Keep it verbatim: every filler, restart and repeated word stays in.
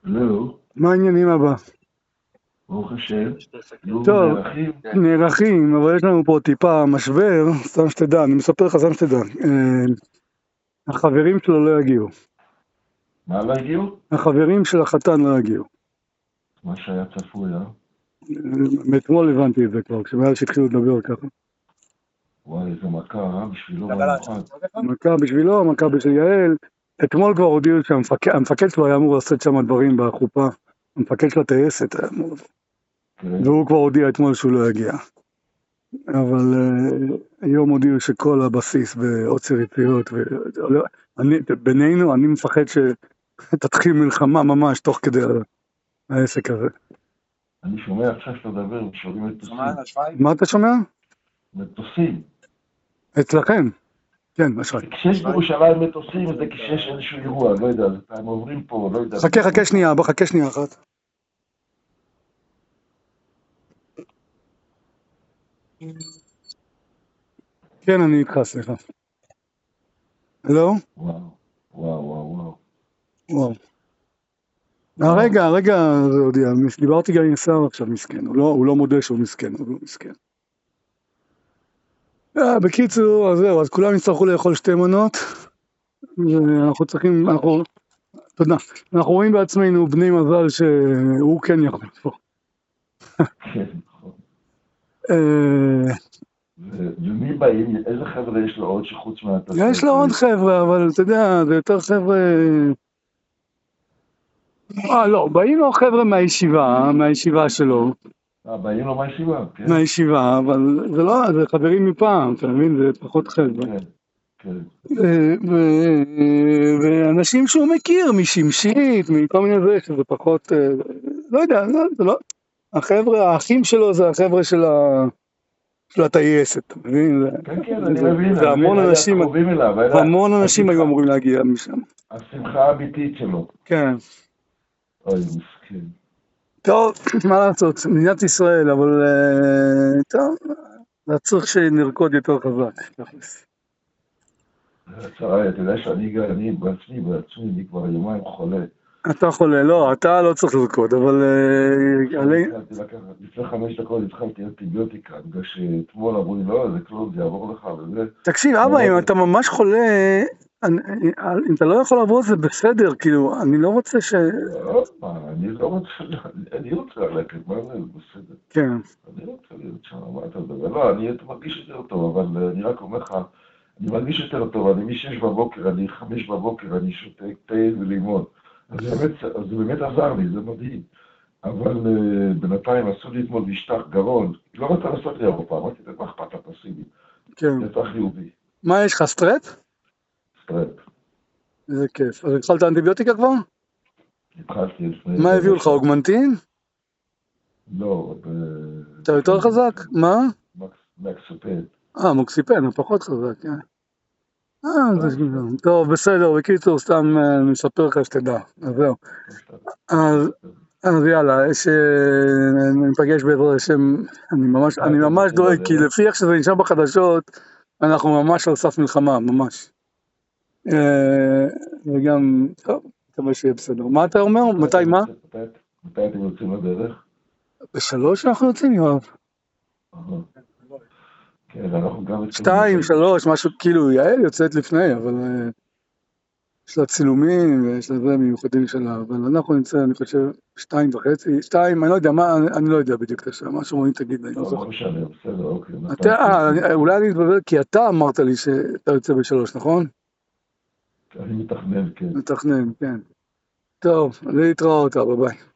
לא, מה העניינים הבא? ברוך השם, לא טוב, נערכים. נערכים, אבל יש לנו פה טיפה משבר, סתם שתדע, אני מספר לך סתם שתדע. אה, החברים שלו לא יגיעו. מה לא הגיעו? החברים של החתן לא יגיעו. מה שהיה צפוי, אה? אה, מאתמול הבנתי את זה כבר, כשמאז שהתחילו לדבר ככה. וואי, איזה מכה, אה? בשבילו במיוחד. מכה בשבילו, מכה בשביל יעל. אתמול כבר הודיעו שהמפקד שלו היה אמור לעשות שם דברים בחופה. המפקד של הטייסת היה אמור. כן. והוא כבר הודיע אתמול שהוא לא יגיע. אבל uh, היום הודיעו שכל הבסיס בעוצר יציאות, ואני, בינינו אני מפחד שתתחיל מלחמה ממש תוך כדי העסק הזה. אני שומע עכשיו שאתה מדבר, שומעים מטוסים. מה אתה שומע? מטוסים. אצלכם? כן, אשראי. כשיש בירושלים מטוסים, זה כשיש איזשהו אירוע, לא יודע, הם עוברים פה, לא יודע. חכה, חכה שנייה, בוא, חכה שנייה אחת. כן, אני איתך, סליחה. הלו? וואו, וואו, וואו, וואו. וואו. הרגע, הרגע זה הודיע, דיברתי גם עם שר עכשיו מסכן, הוא לא, הוא לא מודה שהוא מסכן, הוא לא מסכן. בקיצור, אז זהו, אז כולם יצטרכו לאכול שתי מנות, ואנחנו צריכים, אנחנו, תודה, אנחנו רואים בעצמנו בני מזל שהוא כן יכול פה. כן, נכון. ומי באים, איזה חבר'ה יש לו עוד שחוץ מהטסות? יש לו עוד חבר'ה, אבל אתה יודע, זה יותר חבר'ה... אה, לא, באים לו חבר'ה מהישיבה, מהישיבה שלו. אה, באים לו מהישיבה, כן. מהישיבה, אבל זה לא, זה חברים מפעם, אתה מבין? זה פחות חבר'ה. כן, כן. ואנשים שהוא מכיר, משמשית, מכל מיני זה, שזה פחות, לא יודע, זה לא... החבר'ה, האחים שלו זה החבר'ה של ה... של הטייסת, אתה מבין? כן, כן, אני מבין. זה המון אנשים, המון אנשים היו אמורים להגיע משם. השמחה האמיתית שלו. כן. אוי, מסכן. טוב, מה לעשות, מדינת ישראל, אבל טוב, זה צריך שנרקוד יותר חזק. הצער, אתה יודע שאני אני בעצמי, בעצמי, אני כבר יומיים חולה. אתה חולה, לא, אתה לא צריך לרקוד, אבל... לפני חמש דקות התחלתי אנטיביוטיקה, בגלל שאתמול אמרו לי, לא, זה כלום, זה יעבור לך, וזה... תקשיב, אבא, אם אתה ממש חולה, אם אתה לא יכול לעבור זה בסדר, כאילו, אני לא רוצה ש... אני לא רוצה, אני רוצה ללכת, מה זה, בסדר. כן. אני רוצה להיות שם, מה אתה מדבר? לא, אני מרגיש יותר טוב, אבל אני רק אומר לך, אני מרגיש יותר טוב, אני משש בבוקר, אני חמש בבוקר, אני שותה תה ולימון. אז זה באמת עזר לי, זה מדהים. אבל בינתיים עשו לי אתמול משטח גרון, לא רצה לעשות לי אירופה, אמרתי, מה אכפת הפסיבי? כן. זה צריך חיובי. מה, יש לך סטרפ? סטרפ. איזה כיף. אז התחלת אנטיביוטיקה כבר? התחלתי לפני... מה הביאו לך, אוגמנטין? לא, אתה יותר חזק? מה? מקסיפן. אה, מוקסיפן, הוא פחות חזק, כן. אה, זה שגזם. טוב, בסדר, בקיצור, סתם נספר לך שתדע. אז זהו. אז יאללה, נפגש בעזרת השם, אני ממש דואג, כי לפי איך שזה נשאר בחדשות, אנחנו ממש על סף מלחמה, ממש. וגם, טוב, מקווה שיהיה בסדר. מה אתה אומר? מתי מה? מתי אתם יוצאים לדרך? בשלוש אנחנו יוצאים, יואב. כן, אנחנו גם... שתיים, שלוש, משהו, כאילו, יעל יוצאת לפני, אבל יש לה צילומים ויש לה דברים מיוחדים שלה, אבל אנחנו נמצא, אני חושב, שתיים וחצי, שתיים, אני לא יודע מה, אני לא יודע בדיוק את השם, משהו רואים תגיד, אני לא זוכר. לא משנה, בסדר, אוקיי. אולי אני אתבבל, כי אתה אמרת לי שאתה יוצא בשלוש, נכון? אני מתכנן, כן. מתכנן, כן. טוב, להתראות, ביי ביי.